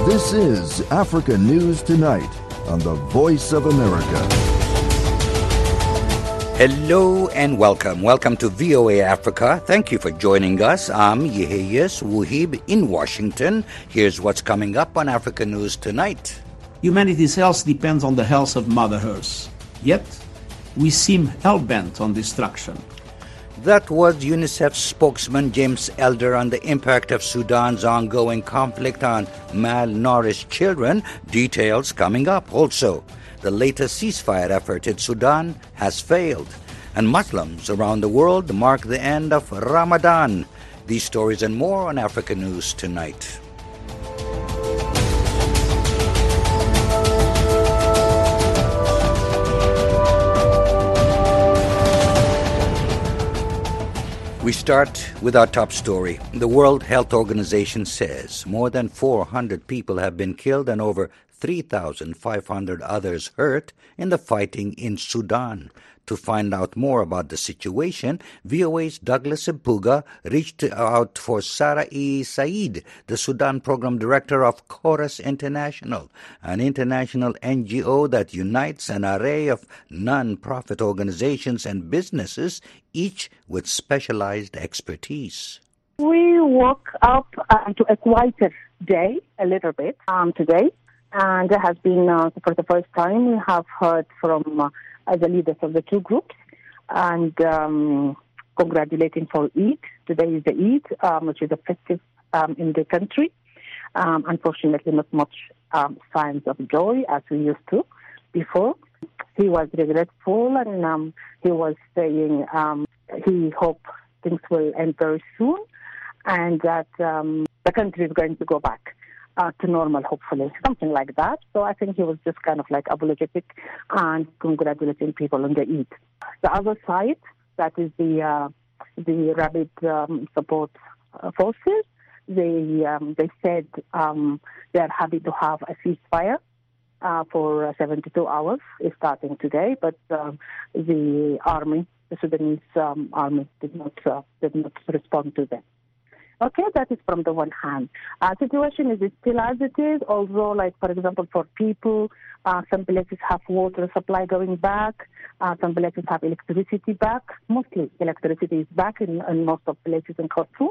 This is Africa News Tonight on the Voice of America. Hello and welcome. Welcome to VOA Africa. Thank you for joining us. I'm Yeheyes Wuhib in Washington. Here's what's coming up on Africa News Tonight. Humanity's health depends on the health of Mother Earth. Yet, we seem hell-bent on destruction. That was UNICEF spokesman James Elder on the impact of Sudan's ongoing conflict on malnourished children. Details coming up. Also, the latest ceasefire effort in Sudan has failed, and Muslims around the world mark the end of Ramadan. These stories and more on Africa News Tonight. We start with our top story. The World Health Organization says more than 400 people have been killed and over 3,500 others hurt in the fighting in Sudan. To find out more about the situation, VOA's Douglas Ipuga reached out for Sarah E. Said, the Sudan Program Director of Chorus International, an international NGO that unites an array of non-profit organizations and businesses, each with specialized expertise. We woke up to a quieter day a little bit today, and it has been, for the first time, we have heard from the leaders of the two groups, and congratulating for Eid. Today is the Eid, which is a festive in the country. Unfortunately, not much signs of joy as we used to before. He was regretful, and he was saying he hopes things will end very soon, and that the country is going to go back to normal, hopefully, something like that. So I think he was just kind of like apologetic and congratulating people on the Eid. The other side, that is the Rapid Support Forces, they said they are happy to have a ceasefire for 72 hours, starting today, but the army, the Sudanese army, did not respond to them. Okay, that is from the one hand. Situation is still as it is, although, like, for example, for people, some places have water supply going back, some places have electricity back. Mostly electricity is back in most of places in Khartoum,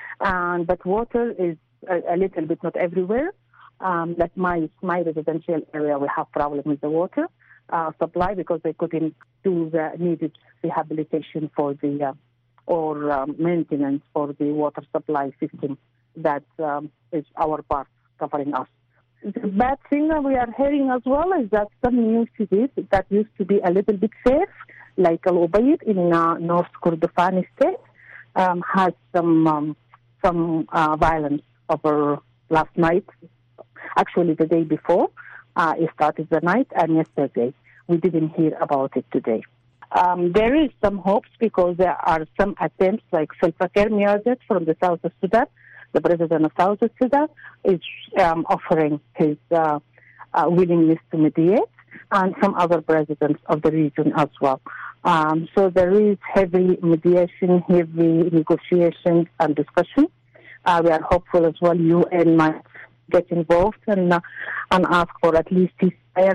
but water is a little bit not everywhere. Like my residential area, we have problems with the water supply because they couldn't do the needed rehabilitation for the or maintenance for the water supply system that is our part covering us. The bad thing that we are hearing as well is that some new cities that used to be a little bit safe, like Al Ubaid in North Kordofan state, had some violence over last night. Actually, the day before, it started the night, and yesterday. We didn't hear about it today. There is some hopes because there are some attempts, like Salva Kiir Mayardit from the South of Sudan, the president of South Sudan, is offering his willingness to mediate, and some other presidents of the region as well. So there is heavy mediation, heavy negotiations and discussion. We are hopeful as well UN might get involved and ask for at least ceasefire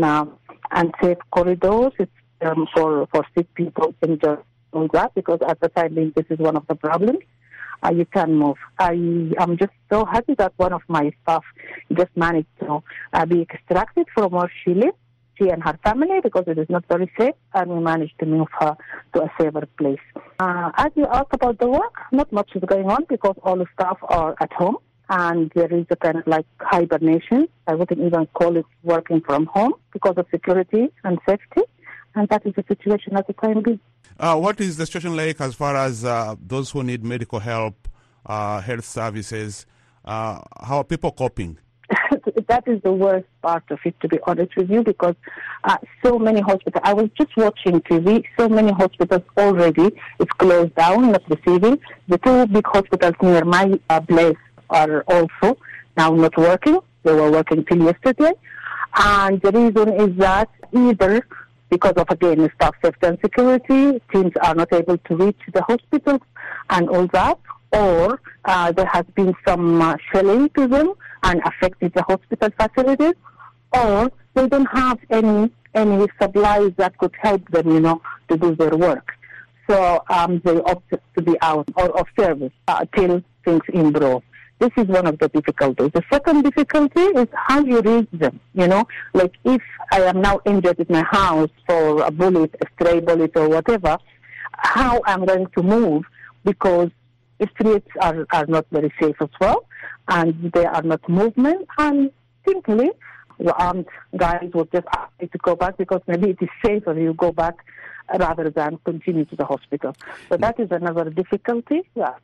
and safe corridors. For sick people in all that, because at the time being, this is one of the problems. You can move. I'm just so happy that one of my staff just managed to be extracted from where she lived, she and her family, because it is not very safe, and we managed to move her to a safer place. As you asked about the work, not much is going on because all the staff are at home, and there is a kind of like hibernation. I wouldn't even call it working from home because of security and safety. And that is the situation at the time being. What is the situation like as far as those who need medical help, health services? How are people coping? That is the worst part of it, to be honest with you, because so many hospitals, I was just watching TV, so many hospitals already, it's closed down, not receiving. The two big hospitals near my place are also now not working. They were working till yesterday. And the reason is that either because of, again, staff safety and security, teams are not able to reach the hospital and all that, or there has been some shelling to them and affected the hospital facilities, or they don't have any supplies that could help them, to do their work. So they opt to be out or of service till things improve. This is one of the difficulties. The second difficulty is how you reach them, Like if I am now injured in my house for a bullet, a stray bullet or whatever, how I'm going to move, because the streets are not very safe as well, and there are not movement, and simply the armed guys would just ask you to go back because maybe it is safer you go back rather than continue to the hospital. So that is another difficulty.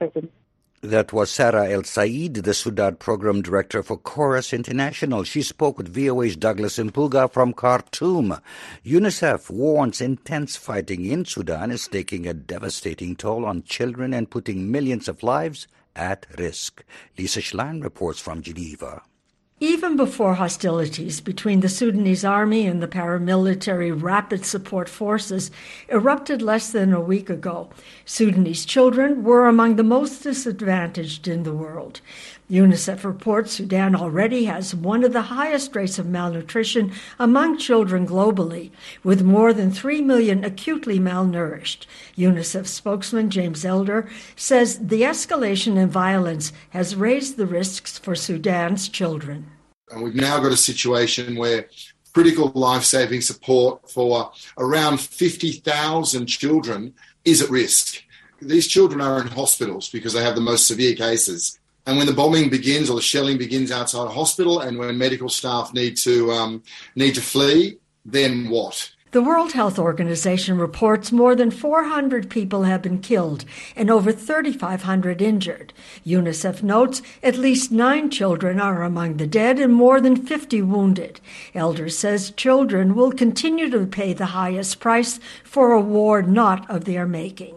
That was Sarah El Said, the Sudan Program Director for Chorus International. She spoke with VOA's Douglas Impuga from Khartoum. UNICEF warns intense fighting in Sudan is taking a devastating toll on children and putting millions of lives at risk. Lisa Schlein reports from Geneva. Even before hostilities between the Sudanese army and the paramilitary Rapid Support Forces erupted less than a week ago, Sudanese children were among the most disadvantaged in the world. UNICEF reports Sudan already has one of the highest rates of malnutrition among children globally, with more than 3 million acutely malnourished. UNICEF spokesman James Elder says the escalation in violence has raised the risks for Sudan's children. And we've now got a situation where critical life-saving support for around 50,000 children is at risk. These children are in hospitals because they have the most severe cases. And when the bombing begins or the shelling begins outside a hospital, and when medical staff need to flee, then what? The World Health Organization reports more than 400 people have been killed and over 3,500 injured. UNICEF notes at least 9 children are among the dead and more than 50 wounded. Elder says children will continue to pay the highest price for a war not of their making.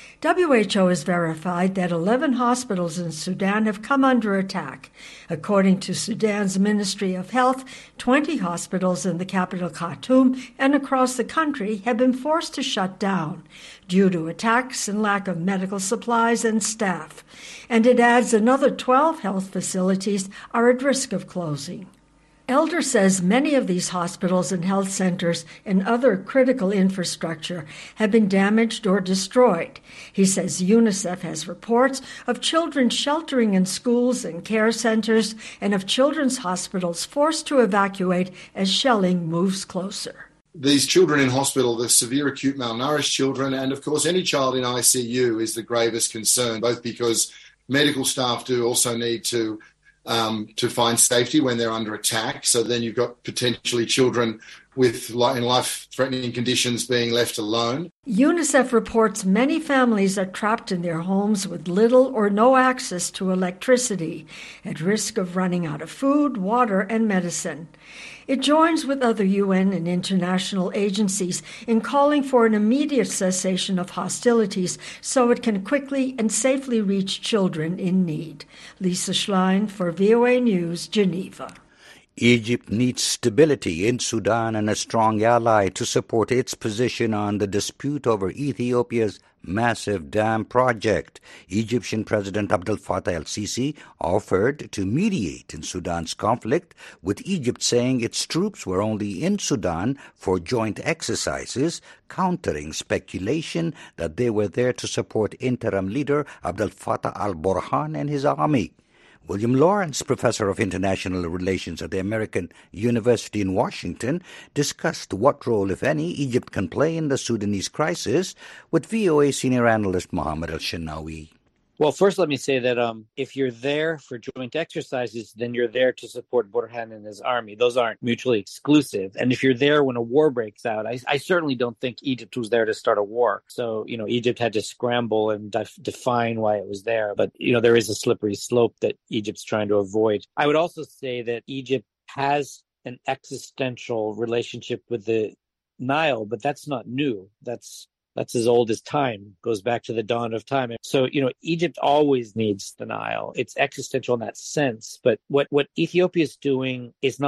WHO has verified that 11 hospitals in Sudan have come under attack. According to Sudan's Ministry of Health, 20 hospitals in the capital Khartoum and across the country have been forced to shut down due to attacks and lack of medical supplies and staff. And it adds another 12 health facilities are at risk of closing. Elder says many of these hospitals and health centers and other critical infrastructure have been damaged or destroyed. He says UNICEF has reports of children sheltering in schools and care centers and of children's hospitals forced to evacuate as shelling moves closer. These children in hospital, the severe acute malnourished children, and of course any child in ICU is the gravest concern, both because medical staff do also need to find safety when they're under attack. So then you've got potentially children with in life-threatening conditions being left alone. UNICEF reports many families are trapped in their homes with little or no access to electricity, at risk of running out of food, water, and medicine. It joins with other UN and international agencies in calling for an immediate cessation of hostilities so it can quickly and safely reach children in need. Lisa Schlein for VOA News, Geneva. Egypt needs stability in Sudan and a strong ally to support its position on the dispute over Ethiopia's massive dam project. Egyptian President Abdel Fattah el-Sisi offered to mediate in Sudan's conflict, with Egypt saying its troops were only in Sudan for joint exercises, countering speculation that they were there to support interim leader Abdel Fattah al-Burhan and his army. William Lawrence, professor of international relations at the American University in Washington, discussed what role, if any, Egypt can play in the Sudanese crisis with VOA senior analyst Mohammed El-Shenawi. Well, first, let me say that if you're there for joint exercises, then you're there to support Burhan and his army. Those aren't mutually exclusive. And if you're there when a war breaks out, I certainly don't think Egypt was there to start a war. So, Egypt had to scramble and define why it was there. But, there is a slippery slope that Egypt's trying to avoid. I would also say that Egypt has an existential relationship with the Nile, but that's not new. That's as old as time, goes back to the dawn of time. So, Egypt always needs the Nile. It's existential in that sense. But what Ethiopia is doing is not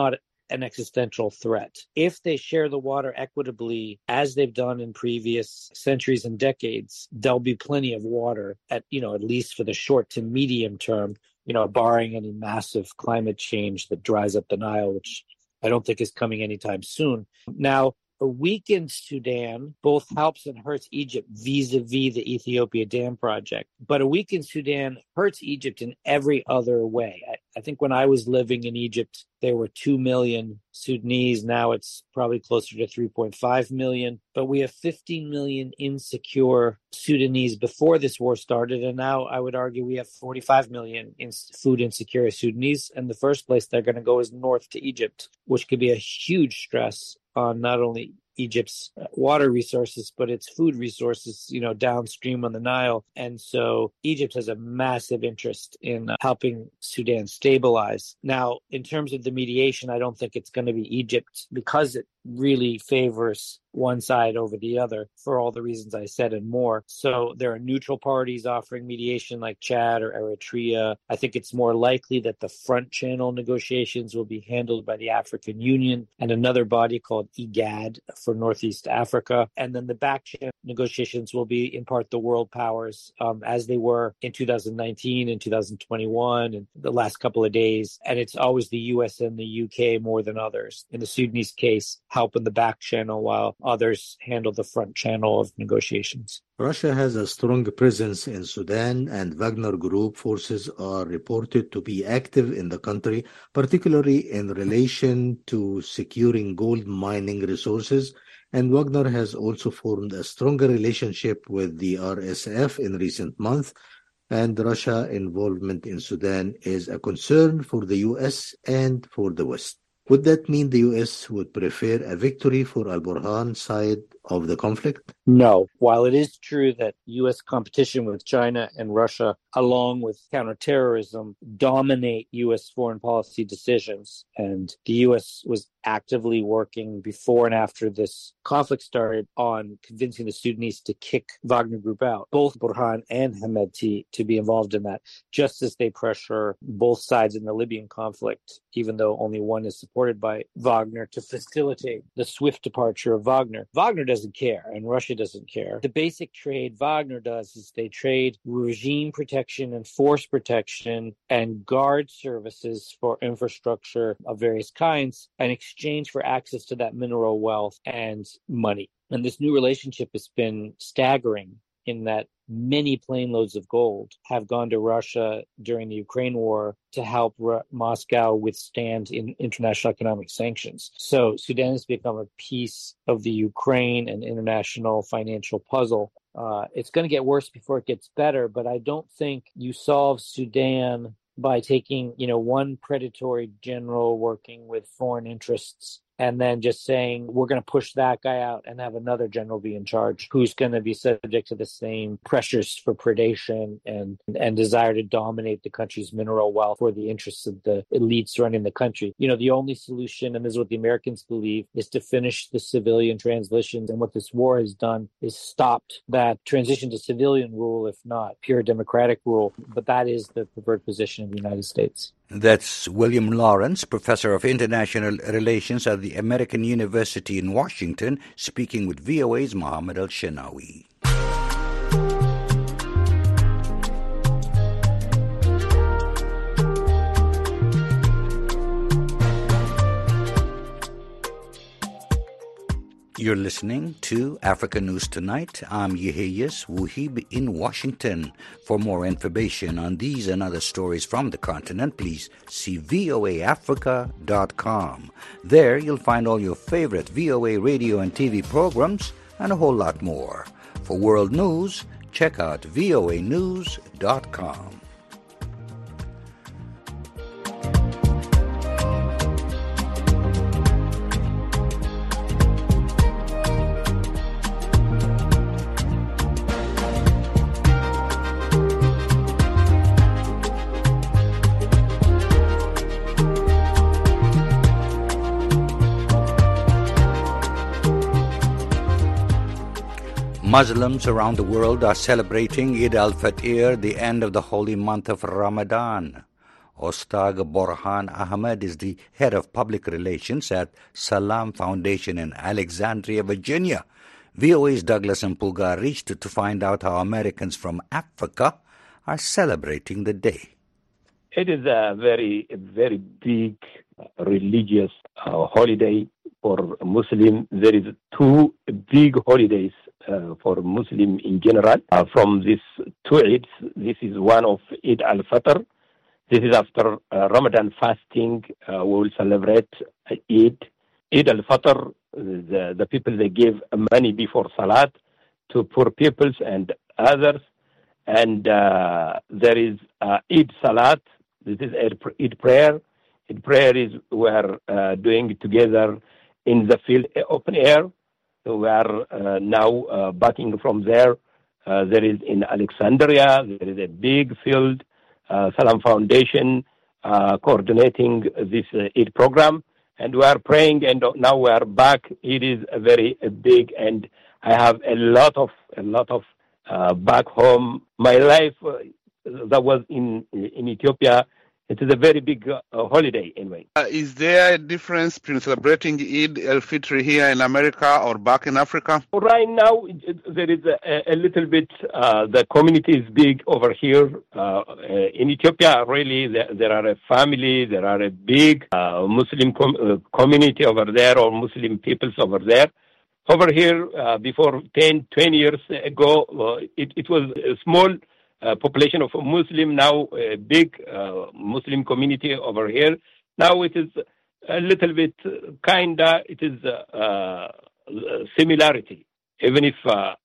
an existential threat. If they share the water equitably, as they've done in previous centuries and decades, there'll be plenty of water at least for the short to medium term, barring any massive climate change that dries up the Nile, which I don't think is coming anytime soon. Now, a weakened Sudan both helps and hurts Egypt vis-a-vis the Ethiopia Dam project. But a weakened Sudan hurts Egypt in every other way. I think when I was living in Egypt, there were 2 million Sudanese. Now it's probably closer to 3.5 million. But we have 15 million insecure Sudanese before this war started. And now I would argue we have 45 million food insecure Sudanese. And the first place they're going to go is north to Egypt, which could be a huge stress on not only Egypt's water resources, but its food resources, downstream on the Nile. And so Egypt has a massive interest in helping Sudan stabilize. Now, in terms of the mediation, I don't think it's going to be Egypt because it really favors one side over the other for all the reasons I said and more. So there are neutral parties offering mediation like Chad or Eritrea. I think it's more likely that the front channel negotiations will be handled by the African Union and another body called IGAD for Northeast Africa. And then the back channel negotiations will be in part the world powers as they were in 2019 and 2021 and the last couple of days. And it's always the US and the UK more than others. In the Sudanese case, help in the back channel while others handle the front channel of negotiations. Russia has a strong presence in Sudan, and Wagner Group forces are reported to be active in the country, particularly in relation to securing gold mining resources. And Wagner has also formed a stronger relationship with the RSF in recent months. And Russia's involvement in Sudan is a concern for the US and for the West. Would that mean the U.S. would prefer a victory for al-Burhan's side of the conflict? No. While it is true that U.S. competition with China and Russia, along with counterterrorism, dominate U.S. foreign policy decisions, and the U.S. was actively working before and after this conflict started on convincing the Sudanese to kick Wagner Group out, both Burhan and Hemedti to be involved in that, just as they pressure both sides in the Libyan conflict, even though only one is supported by Wagner, to facilitate the swift departure of Wagner. Wagner doesn't care, and Russia doesn't care. The basic trade Wagner does is they trade regime protection and force protection and guard services for infrastructure of various kinds in exchange for access to that mineral wealth and money. And this new relationship has been staggering in that many plane loads of gold have gone to Russia during the Ukraine war to help Moscow withstand international economic sanctions. So Sudan has become a piece of the Ukraine and international financial puzzle. It's going to get worse before it gets better, but I don't think you solve Sudan by taking, one predatory general working with foreign interests and then just saying, we're going to push that guy out and have another general be in charge who's going to be subject to the same pressures for predation and desire to dominate the country's mineral wealth for the interests of the elites running the country. The only solution, and this is what the Americans believe, is to finish the civilian transitions. And what this war has done is stopped that transition to civilian rule, if not pure democratic rule. But that is the preferred position of the United States. That's William Lawrence, professor of international relations at the American University in Washington, speaking with VOA's Mohammed Al-Shenawi. You're listening to Africa News Tonight. I'm Yehiyas Wuhib in Washington. For more information on these and other stories from the continent, please see voaafrica.com. There you'll find all your favorite VOA radio and TV programs and a whole lot more. For world news, check out voanews.com. Muslims around the world are celebrating Eid al-Fitr, the end of the holy month of Ramadan. Ostag Borhan Ahmed is the head of public relations at Salam Foundation in Alexandria, Virginia. VOA's Douglas Mpuga reached to find out how Americans from Africa are celebrating the day. It is a very big religious holiday for Muslim. There is two big holidays for Muslim in general. From these two Eids, this is one of Eid al-Fitr. This is after Ramadan fasting. We will celebrate Eid. Eid al-Fitr, the people, they give money before Salat to poor peoples and others. And there is Eid Salat. This is Eid prayer. Eid prayer is we're doing together in the field, open air. So we are now backing from there. There is in Alexandria, there is a big field, Salam Foundation coordinating this Eid program. And we are praying, and now we are back. It is a very big, and I have a lot of back home. My life that was in Ethiopia. It is a very big holiday anyway. Is there a difference between celebrating Eid al-Fitr here in America or back in Africa? Right now, there is a little bit, the community is big over here. In Ethiopia, really, there are a family, there are a big Muslim community over there, or Muslim peoples over there. Over here, before 10, 20 years ago, it was a small population of Muslim, now a big Muslim community over here. Now it is a little bit it is similarity, even if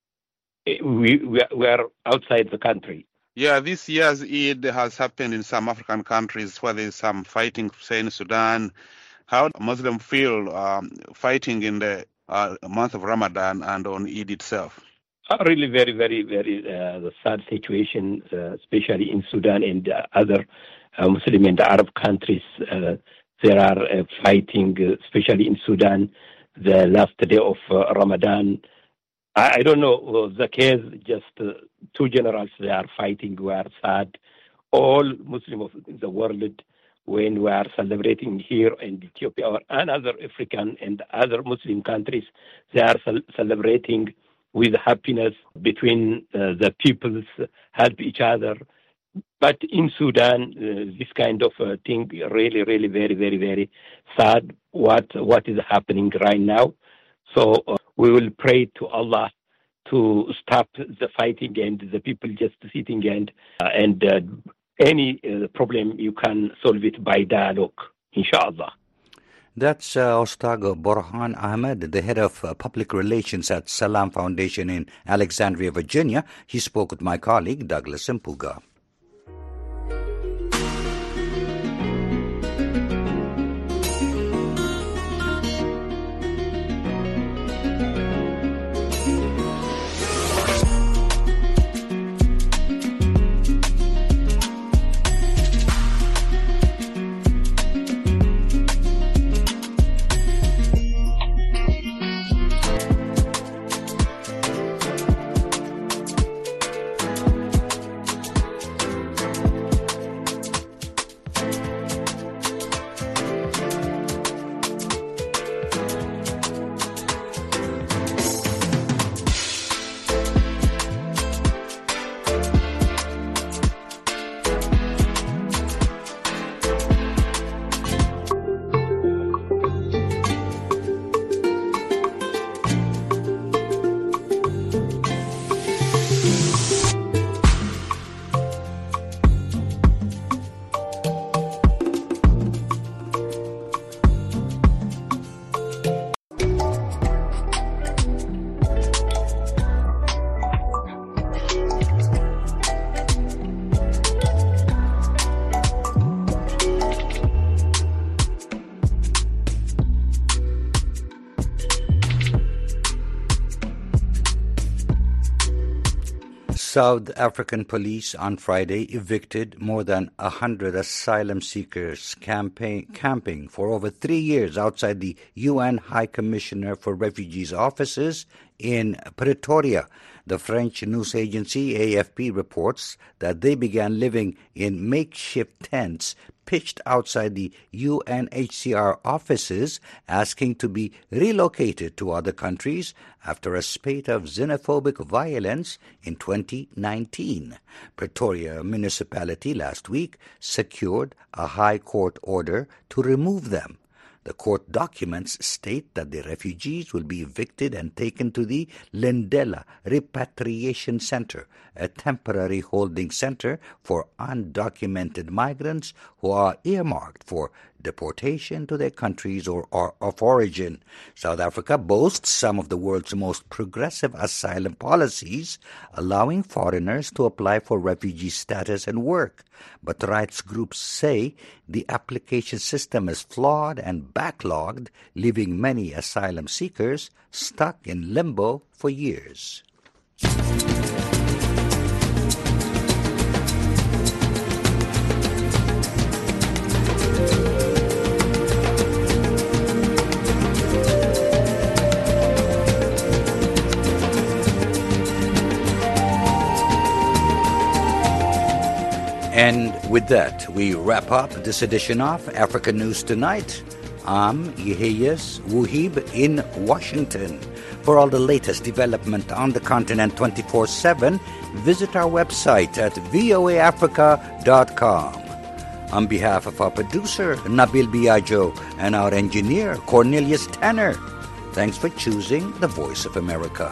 we are outside the country. Yeah, this year's Eid has happened in some African countries where there is some fighting, say in Sudan. How do Muslims feel fighting in the month of Ramadan and on Eid itself? Really very, very, very sad situation, especially in Sudan and other Muslim and Arab countries. There are fighting, especially in Sudan, the last day of Ramadan. I don't know the case, just two generals, they are fighting. We are sad. All Muslims of the world, when we are celebrating here in Ethiopia or another African and other Muslim countries, they are celebrating with happiness between the peoples, help each other. But in Sudan, this kind of thing really, really very, very, very sad what is happening right now. So we will pray to Allah to stop the fighting and the people just sitting and any problem you can solve it by dialogue, inshallah. That's Ostag Borhan Ahmed, the head of public relations at Salam Foundation in Alexandria, Virginia. He spoke with my colleague, Douglas Mpuga. South African police on Friday evicted more than 100 asylum seekers camping for over 3 years outside the UN High Commissioner for Refugees offices in Pretoria. The French news agency AFP reports that they began living in makeshift tents pitched outside the UNHCR offices asking to be relocated to other countries after a spate of xenophobic violence in 2019. Pretoria municipality last week secured a high court order to remove them. The court documents state that the refugees will be evicted and taken to the Lindela Repatriation Center, a temporary holding center for undocumented migrants who are earmarked for deportation to their countries or of origin. South Africa boasts some of the world's most progressive asylum policies, allowing foreigners to apply for refugee status and work. But rights groups say the application system is flawed and backlogged, leaving many asylum seekers stuck in limbo for years. And with that, we wrap up this edition of Africa News Tonight. I'm Yeheyes Wuhib in Washington. For all the latest development on the continent 24/7, visit our website at voaafrica.com. On behalf of our producer, Nabil Biagio, and our engineer, Cornelius Tanner, thanks for choosing the Voice of America.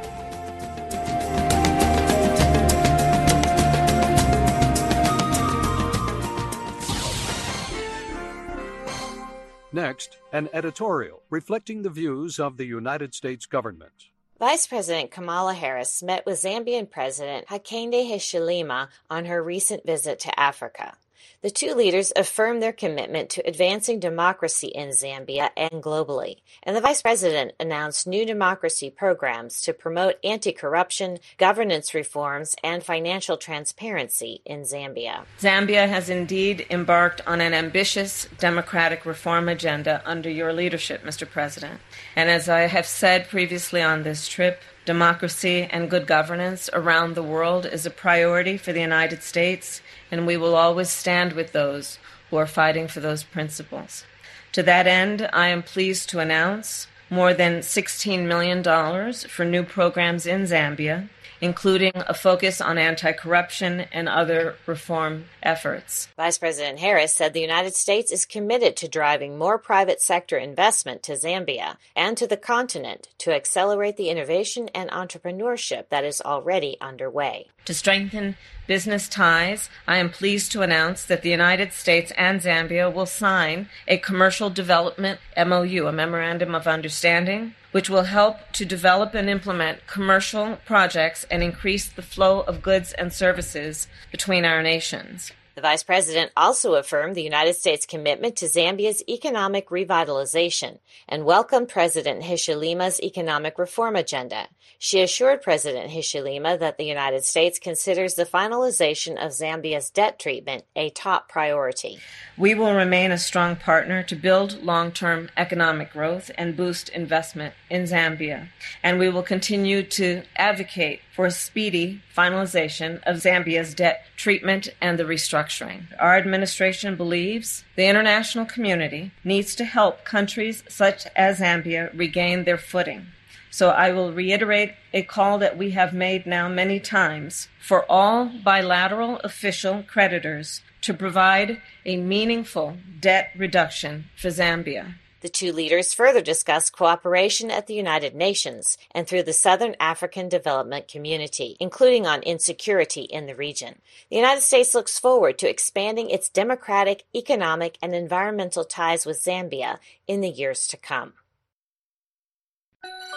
Next, an editorial reflecting the views of the United States government. Vice President Kamala Harris met with Zambian President Hakainde Hichilema on her recent visit to Africa. The two leaders affirmed their commitment to advancing democracy in Zambia and globally, and the Vice President announced new democracy programs to promote anti-corruption, governance reforms, and financial transparency in Zambia. Zambia has indeed embarked on an ambitious democratic reform agenda under your leadership, Mr. President. And as I have said previously on this trip, democracy and good governance around the world is a priority for the United States, and we will always stand with those who are fighting for those principles. To that end, I am pleased to announce more than $16 million for new programs in Zambia, including a focus on anti-corruption and other reform efforts. Vice President Harris said the United States is committed to driving more private sector investment to Zambia and to the continent to accelerate the innovation and entrepreneurship that is already underway. To strengthen business ties, I am pleased to announce that the United States and Zambia will sign a commercial development MOU, a Memorandum of Understanding, which will help to develop and implement commercial projects and increase the flow of goods and services between our nations. The Vice President also affirmed the United States' commitment to Zambia's economic revitalization and welcomed President Hichilema's economic reform agenda. She assured President Hichilema that the United States considers the finalization of Zambia's debt treatment a top priority. We will remain a strong partner to build long-term economic growth and boost investment in Zambia, and we will continue to advocate for a speedy finalization of Zambia's debt treatment and the restructuring. Our administration believes the international community needs to help countries such as Zambia regain their footing. So I will reiterate a call that we have made now many times for all bilateral official creditors to provide a meaningful debt reduction for Zambia. The two leaders further discussed cooperation at the United Nations and through the Southern African Development Community, including on insecurity in the region. The United States looks forward to expanding its democratic, economic, and environmental ties with Zambia in the years to come.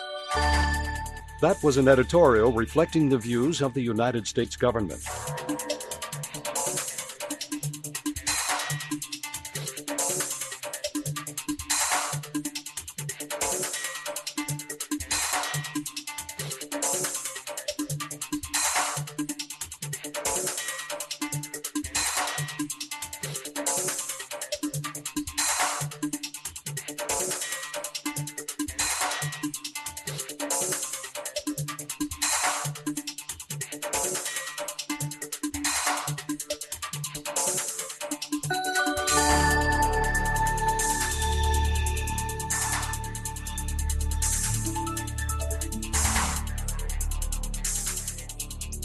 That was an editorial reflecting the views of the United States government.